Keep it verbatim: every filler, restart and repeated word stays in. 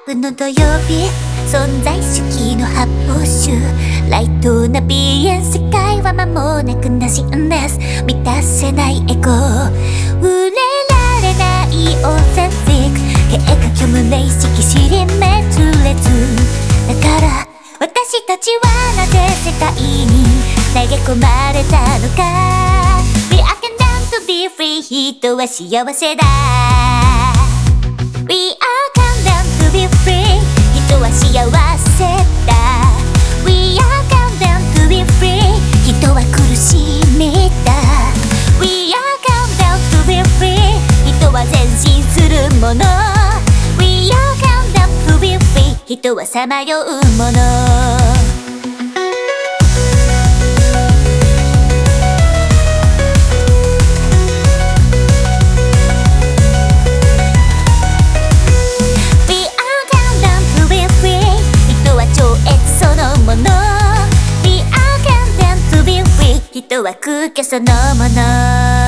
プの土曜日、存在主義の発泡酒、ライトな鼻炎、世界は間もなくなしんです。満たせないエゴ、触れられないオーセンティック、経過虚無な意識尻滅裂だから、私たちはなぜ世界に投げ込まれたのか。 We are condemned to be free、 人は幸せだ。 We are condemned to be free、 人は幸せだ。 We are condemned to be free、 人は苦しみだ。 We are condemned to be free、 人は前進するもの。 We are condemned to be free、 人はさまようもの。人は空虚そのもの。